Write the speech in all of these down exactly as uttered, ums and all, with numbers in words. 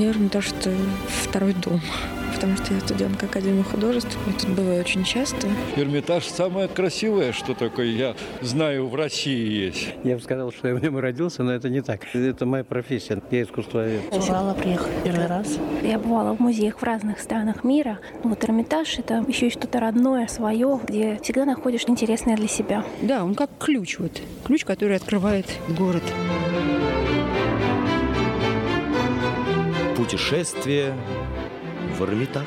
Мне Эрмитаж – это второй дом, потому что я студентка Академии художеств. Я тут бываю очень часто. Эрмитаж – самое красивое, что такое, я знаю, в России есть. Я бы сказал, что я в нем родился, но это не так. Это моя профессия. Я искусствовед. С Урала приехала первый раз. Я бывала в музеях в разных странах мира. Вот Эрмитаж – это еще и что-то родное, свое, где всегда находишь интересное для себя. Да, он как ключ, вот. Ключ, который открывает город. Путешествие в Эрмитаж.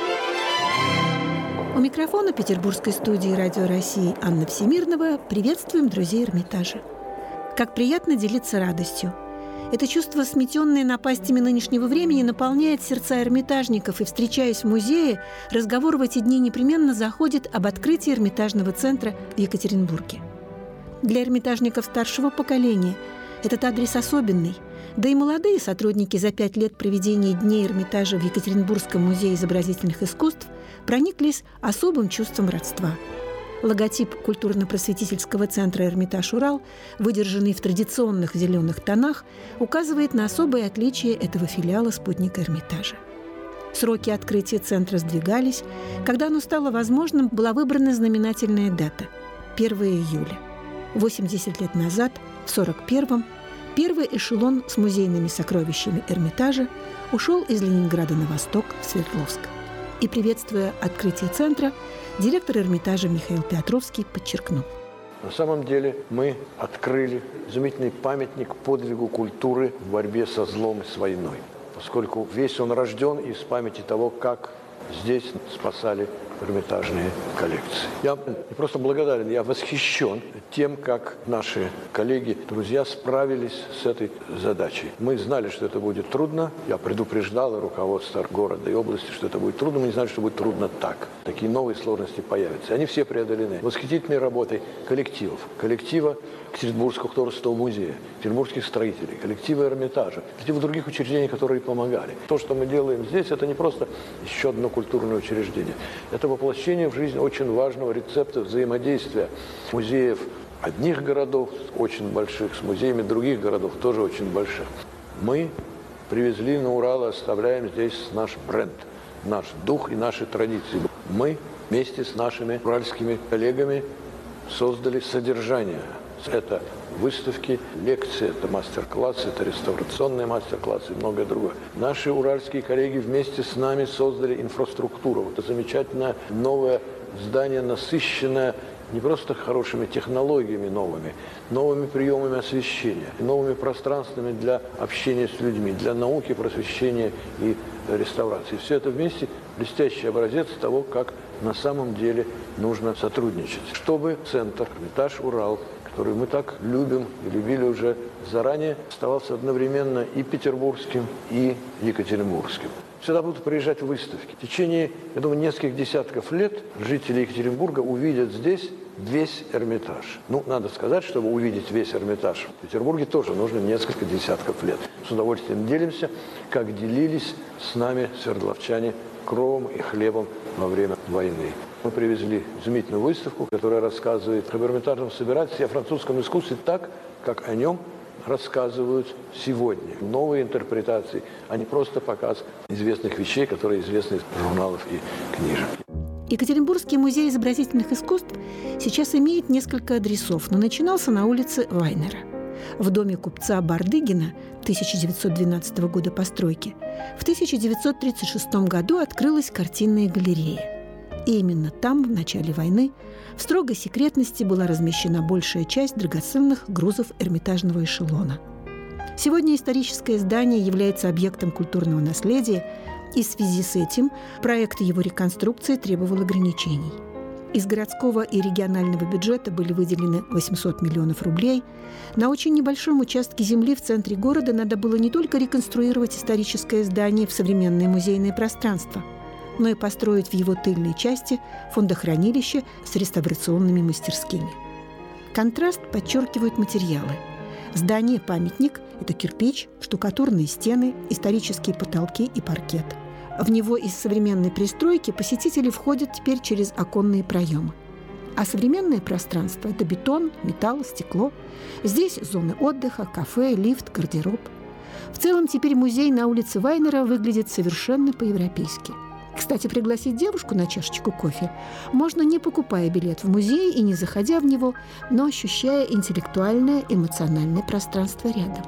У микрофона петербургской студии «Радио России» Анна Всемирнова. Приветствуем друзей Эрмитажа. Как приятно делиться радостью. Это чувство, сметенное напастями нынешнего времени, наполняет сердца эрмитажников, и, встречаясь в музее, разговор в эти дни непременно заходит об открытии Эрмитажного центра в Екатеринбурге. Для эрмитажников старшего поколения этот адрес особенный. Да и молодые сотрудники за пять лет проведения Дней Эрмитажа в Екатеринбургском музее изобразительных искусств прониклись особым чувством родства. Логотип культурно-просветительского центра «Эрмитаж Урал», выдержанный в традиционных зеленых тонах, указывает на особое отличие этого филиала спутника Эрмитажа. Сроки открытия центра сдвигались. Когда оно стало возможным, была выбрана знаменательная дата – первого июля. восемьдесят лет назад, в сорок первом, первый эшелон с музейными сокровищами Эрмитажа ушел из Ленинграда на восток, в Свердловск. И, приветствуя открытие центра, директор Эрмитажа Михаил Петровский подчеркнул: на самом деле мы открыли изумительный памятник подвигу культуры в борьбе со злом и с войной, поскольку весь он рожден из памяти того, как здесь спасали эрмитажные коллекции. Я не просто благодарен, я восхищен тем, как наши коллеги, друзья справились с этой задачей. Мы знали, что это будет трудно. Я предупреждал и руководство города и области, что это будет трудно. Мы не знали, что будет трудно так. Такие новые сложности появятся. Они все преодолены восхитительной работой коллективов. Коллектива Екатеринбургского художественного музея, екатеринбургских строителей, коллектива Эрмитажа, коллектива других учреждений, которые помогали. То, что мы делаем здесь, это не просто еще одно культурное учреждение. Это воплощение в жизнь очень важного рецепта взаимодействия музеев одних городов, очень больших, с музеями других городов, тоже очень больших. Мы привезли на Урал и оставляем здесь наш бренд, наш дух и наши традиции. Мы вместе с нашими уральскими коллегами создали содержание. Это выставки, лекции, это мастер-классы, это реставрационные мастер-классы и многое другое. Наши уральские коллеги вместе с нами создали инфраструктуру. Это замечательное новое здание, насыщенное не просто хорошими технологиями новыми, новыми приемами освещения, новыми пространствами для общения с людьми, для науки, просвещения и реставрации. Все это вместе блестящий образец того, как на самом деле нужно сотрудничать, чтобы центр «Эрмитаж Урал», который мы так любим и любили уже заранее, оставался одновременно и петербургским, и екатеринбургским. Сюда будут приезжать выставки. В течение, я думаю, нескольких десятков лет жители Екатеринбурга увидят здесь весь Эрмитаж. Ну, надо сказать, чтобы увидеть весь Эрмитаж в Петербурге, тоже нужно несколько десятков лет. С удовольствием делимся, как делились с нами свердловчане кровом и хлебом во время войны. Мы привезли изумительную выставку, которая рассказывает об эрмитажном собирательстве, о французском искусстве так, как о нем рассказывают сегодня. Новые интерпретации, а не просто показ известных вещей, которые известны из журналов и книжек. Екатеринбургский музей изобразительных искусств сейчас имеет несколько адресов, но начинался на улице Вайнера. В доме купца Бардыгина тысяча девятьсот двенадцатого года постройки в тысяча девятьсот тридцать шестом году открылась картинная галерея. И именно там, в начале войны, в строгой секретности была размещена большая часть драгоценных грузов эрмитажного эшелона. Сегодня историческое здание является объектом культурного наследия, и в связи с этим проект его реконструкции требовал ограничений. Из городского и регионального бюджета были выделены восемьсот миллионов рублей. На очень небольшом участке земли в центре города надо было не только реконструировать историческое здание в современное музейное пространство, но и построить в его тыльной части фондохранилище с реставрационными мастерскими. Контраст подчеркивают материалы. Здание-памятник – это кирпич, штукатурные стены, исторические потолки и паркет. В него из современной пристройки посетители входят теперь через оконные проемы. А современное пространство – это бетон, металл, стекло. Здесь зоны отдыха, кафе, лифт, гардероб. В целом, теперь музей на улице Вайнера выглядит совершенно по-европейски. Кстати, пригласить девушку на чашечку кофе можно, не покупая билет в музей и не заходя в него, но ощущая интеллектуальное, эмоциональное пространство рядом.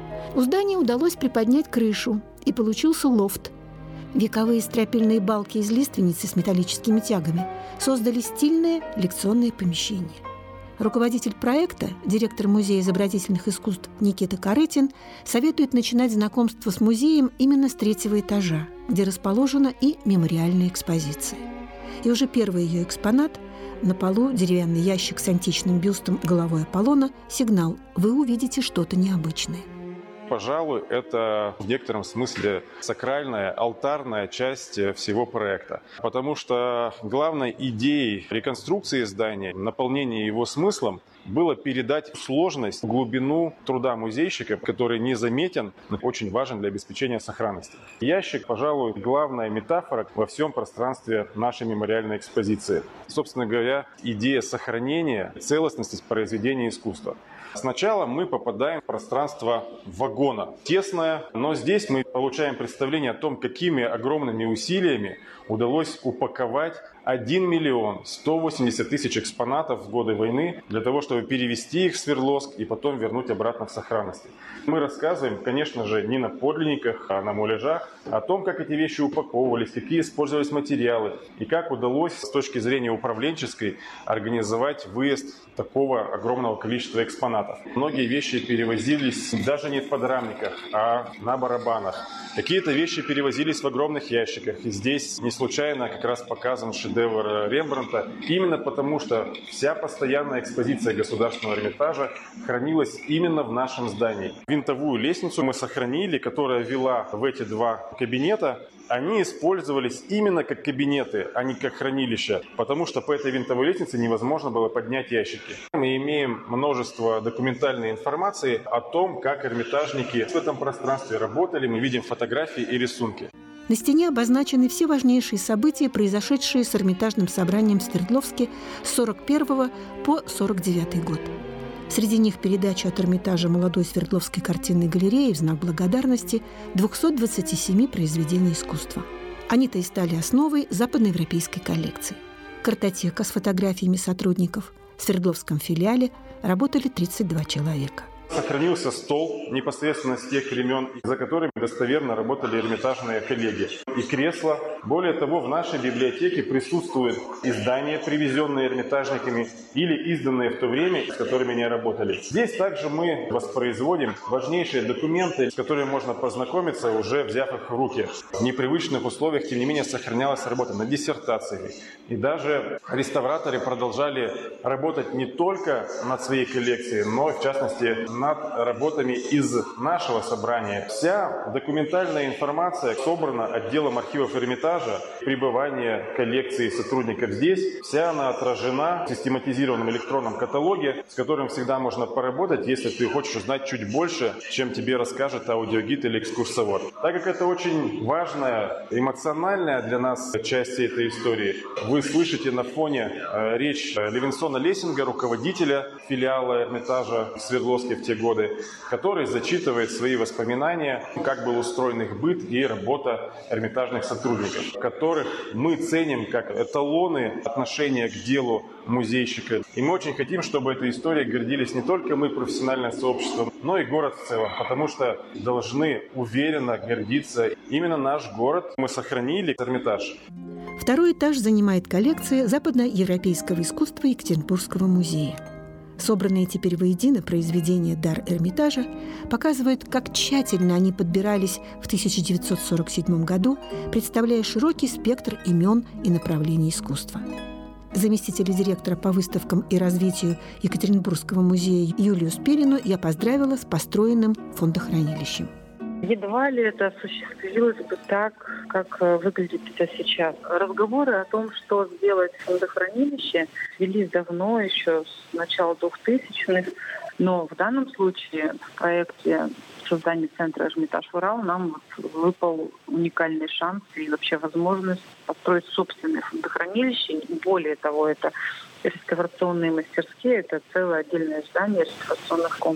У здания удалось приподнять крышу, и получился лофт. Вековые стропильные балки из лиственницы с металлическими тягами создали стильное лекционное помещение. Руководитель проекта, директор Музея изобразительных искусств Никита Каретин, советует начинать знакомство с музеем именно с третьего этажа, где расположена и мемориальная экспозиция. И уже первый ее экспонат – на полу деревянный ящик с античным бюстом головой Аполлона – сигнал «Вы увидите что-то необычное». Пожалуй, это в некотором смысле сакральная, алтарная часть всего проекта. Потому что главной идеей реконструкции здания, наполнения его смыслом, было передать сложность, глубину труда музейщика, который незаметен, но очень важен для обеспечения сохранности. Ящик, пожалуй, главная метафора во всем пространстве нашей мемориальной экспозиции. Собственно говоря, идея сохранения целостности произведения искусства. Сначала мы попадаем в пространство вагона. Тесное, но здесь мы получаем представление о том, какими огромными усилиями удалось упаковать один миллион сто восемьдесят тысяч экспонатов в годы войны для того, чтобы перевести их в Свердловск и потом вернуть обратно в сохранности. Мы рассказываем, конечно же, не на подлинниках, а на муляжах, о том, как эти вещи упаковывались, какие использовались материалы и как удалось с точки зрения управленческой организовать выезд такого огромного количества экспонатов. Многие вещи перевозились даже не в подрамниках, а на барабанах. Какие-то вещи перевозились в огромных ящиках. И здесь не случайно как раз показан шедевр Рембрандта, именно потому что вся постоянная экспозиция Государственного Эрмитажа хранилась именно в нашем здании. Винтовую лестницу мы сохранили, которая вела в эти два кабинета. Они использовались именно как кабинеты, а не как хранилища, потому что по этой винтовой лестнице невозможно было поднять ящики. Мы имеем множество документальной информации о том, как эрмитажники в этом пространстве работали. Мы видим фотографии и рисунки. На стене обозначены все важнейшие события, произошедшие с Эрмитажным собранием в Свердловске с сорок первого по сорок девятый год. Среди них передача от Эрмитажа молодой Свердловской картинной галереи в знак благодарности двухсот двадцати семи произведений искусства. Они-то и стали основой западноевропейской коллекции. Картотека с фотографиями сотрудников. В Свердловском филиале работали тридцать два человека. Сохранился стол непосредственно с тех времен, за которыми достоверно работали эрмитажные коллеги. И кресла. Более того, в нашей библиотеке присутствуют издания, привезенные эрмитажниками или изданные в то время, с которыми они работали. Здесь также мы воспроизводим важнейшие документы, с которыми можно познакомиться, уже взяв их в руки. В непривычных условиях, тем не менее, сохранялась работа над диссертациями. И даже реставраторы продолжали работать не только над своей коллекцией, но, в частности, над работами из нашего собрания. Вся документальная информация собрана отделом архивов Эрмитажа. Пребывание коллекции сотрудников здесь, вся она отражена в систематизированном электронном каталоге, с которым всегда можно поработать, если ты хочешь узнать чуть больше, чем тебе расскажет аудиогид или экскурсовод. Так как это очень важная, эмоциональная для нас часть этой истории, вы слышите на фоне э, речь Левинсона Лессинга, руководителя филиала Эрмитажа в Свердловске в те годы, который зачитывает свои воспоминания, как был устроен их быт и работа эрмитажных сотрудников, которых мы ценим как эталоны отношения к делу музейщика. И мы очень хотим, чтобы этой историей гордились не только мы, профессиональное сообщество, но и город в целом, потому что должны уверенно гордиться именно наш город. Мы сохранили Эрмитаж. Второй этаж занимает коллекция западноевропейского искусства Екатеринбургского музея. Собранные теперь воедино произведения «Дар Эрмитажа» показывают, как тщательно они подбирались в тысяча девятьсот сорок седьмом году, представляя широкий спектр имен и направлений искусства. Заместителя директора по выставкам и развитию Екатеринбургского музея Юлию Спирину я поздравила с построенным фондохранилищем. Едва ли это осуществилось бы так, как выглядит это сейчас. Разговоры о том, что сделать фондохранилище, велись давно, еще с начала двухтысячных, но в данном случае в проекте создания центра «Эрмитаж Урал» нам вот выпал уникальный шанс и вообще возможность построить собственное фондохранилище. Более того, это реставрационные мастерские, это целое отдельное здание реставрационных комплексов.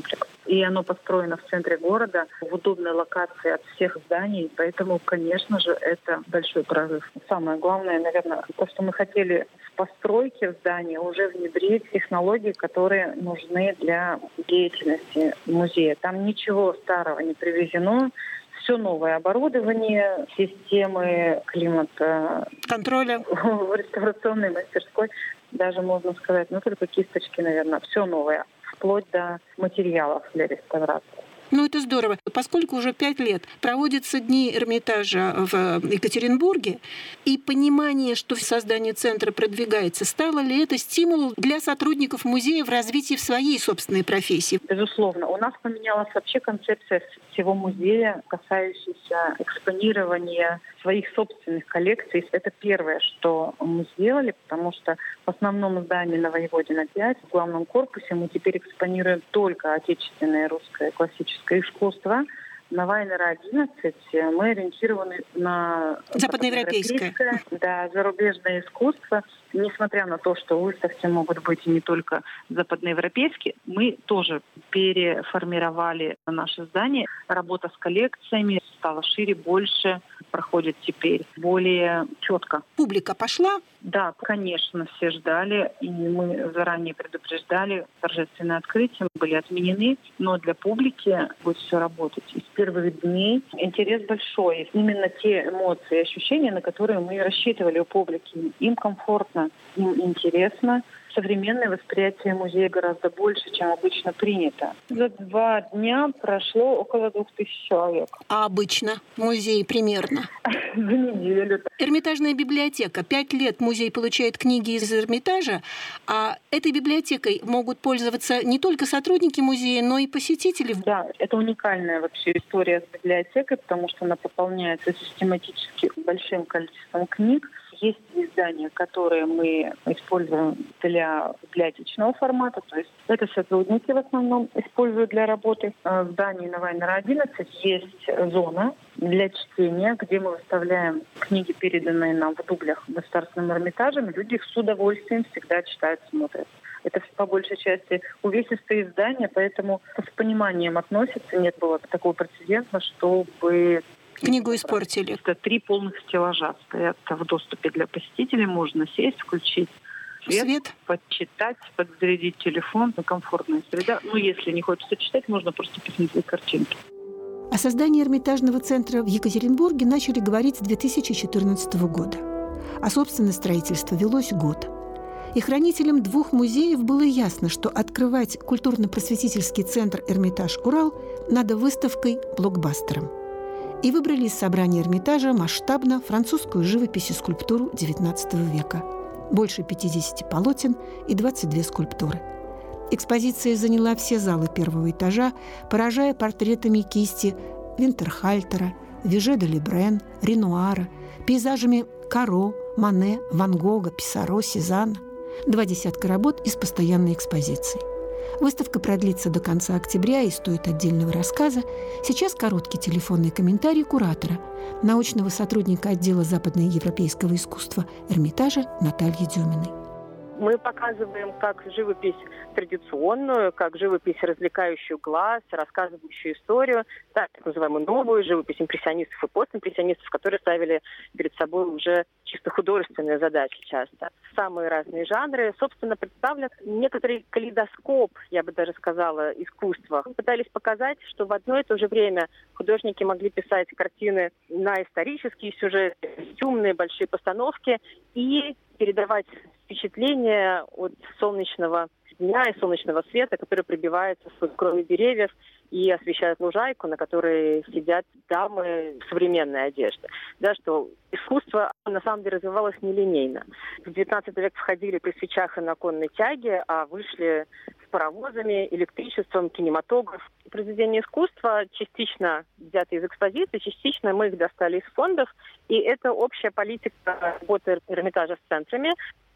И оно построено в центре города, в удобной локации от всех зданий. Поэтому, конечно же, это большой прорыв. Самое главное, наверное, то, что мы хотели в постройке в здании уже внедрить технологии, которые нужны для деятельности музея. Там ничего старого не привезено. Все новое оборудование, системы климата контроля в реставрационной мастерской, даже можно сказать, ну только кисточки, наверное, все новое, вплоть до материалов для реставрации. Ну, это здорово. Поскольку уже пять лет проводятся дни Эрмитажа в Екатеринбурге, и понимание, что создание центра продвигается, стало ли это стимулом для сотрудников музея в развитии в своей собственной профессии? Безусловно. У нас поменялась вообще концепция всего музея, касающаяся экспонирования своих собственных коллекций. Это первое, что мы сделали, потому что в основном здании на Воеводина пять, в главном корпусе, мы теперь экспонируем только отечественное русское классическое искусство. На Вайнера одиннадцать мы ориентированы на западноевропейское, да, зарубежное искусство. Несмотря на то, что выставки могут быть и не только западноевропейские, мы тоже переформировали наше здание. Работа с коллекциями стала шире, больше, проходит теперь более четко. Публика пошла? Да, конечно, все ждали, и мы заранее предупреждали. Торжественные открытия были отменены, но для публики будет все работать. И с первых дней интерес большой. Именно те эмоции и ощущения, на которые мы рассчитывали у публики. Им комфортно, им интересно. Современное восприятие музея гораздо больше, чем обычно принято. За два дня прошло около двух тысяч человек. А обычно музей примерно? За неделю. Эрмитажная библиотека. Пять лет музей получает книги из Эрмитажа, а этой библиотекой могут пользоваться не только сотрудники музея, но и посетители. Да, это уникальная вообще история с библиотекой, потому что она пополняется систематически большим количеством книг. Есть издания, которые мы используем для библиотечного формата, то есть это сотрудники в основном используют для работы. В здании на Вайнера одиннадцать есть зона для чтения, где мы выставляем книги, переданные нам в дублях Государственным Эрмитажем. Люди их с удовольствием всегда читают, смотрят. Это по большей части увесистые издания, поэтому с пониманием относятся. Нет было такого прецедента, чтобы... Книгу испортили. Это три полных стеллажа стоят в доступе для посетителей. Можно сесть, включить свет, свет. почитать, подзарядить телефон. Комфортная среда. Ну, если не хочется читать, можно просто посмотреть картинки. О создании Эрмитажного центра в Екатеринбурге начали говорить с две тысячи четырнадцатого года. А собственное строительство велось год. И хранителям двух музеев было ясно, что открывать культурно-просветительский центр «Эрмитаж Урал» надо выставкой-блокбастером. И выбрали из собрания Эрмитажа масштабно французскую живопись и скульптуру девятнадцатого века. Больше пятидесяти полотен и двадцать две скульптуры. Экспозиция заняла все залы первого этажа, поражая портретами кисти Винтерхальтера, Виже де Лебрен, Ренуара, пейзажами Каро, Мане, Ван Гога, Писаро, Сезанна. Два десятка работ из постоянной экспозиции. Выставка продлится до конца октября и стоит отдельного рассказа. Сейчас короткий телефонный комментарий куратора, научного сотрудника отдела западноевропейского искусства Эрмитажа Натальи Дюминой. Мы показываем как живопись традиционную, как живопись, развлекающую глаз, рассказывающую историю, так, так называемую новую живопись импрессионистов и постимпрессионистов, которые ставили перед собой уже чисто художественные задачи часто. Самые разные жанры, собственно, представлен некоторый калейдоскоп, я бы даже сказала, искусства. Мы пытались показать, что в одно и то же время художники могли писать картины на исторические сюжеты, костюмные большие постановки и передавать впечатление от солнечного дня и солнечного света, который пробивается сквозь кроны деревьев и освещает лужайку, на которой сидят дамы в современной одежде. Да, что искусство на самом деле развивалось нелинейно. В девятнадцатый век входили при свечах и на конной тяге, а вышли с паровозами, электричеством, кинематограф. Произведения искусства частично взяты из экспозиции, частично мы их достали из фондов, и это общая политика работы Эрмитажа с центрами.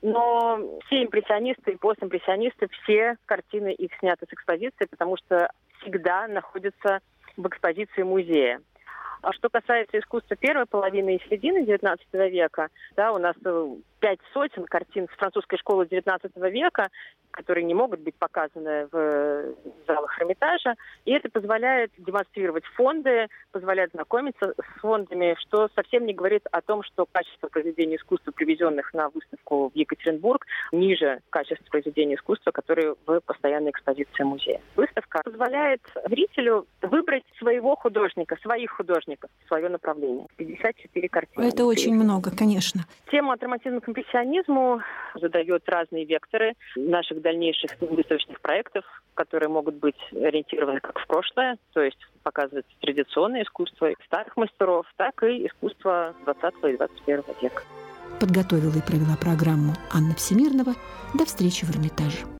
Но все импрессионисты и постимпрессионисты, все картины их сняты с экспозиции, потому что всегда находятся в экспозиции музея. А что касается искусства первой половины и середины девятнадцатого века, да, у нас пять сотен картин с французской школы девятнадцатого века, которые не могут быть показаны в залах Эрмитажа. И это позволяет демонстрировать фонды, позволяет знакомиться с фондами, что совсем не говорит о том, что качество произведений искусства, привезенных на выставку в Екатеринбург, ниже качества произведений искусства, которые в постоянной экспозиции музея. Выставка позволяет зрителю выбрать своего художника, своих художников, свое направление. пятьдесят четыре картины. Это очень много, конечно. Тема альтернативному компрессионизму задает разные векторы наших дальнейших выставочных проектов, которые могут быть ориентированы как в прошлое, то есть показывать традиционное искусство старых мастеров, так и искусство двадцатого и двадцать первого века. Подготовила и провела программу Анна Всемирного. До встречи в Эрмитаже.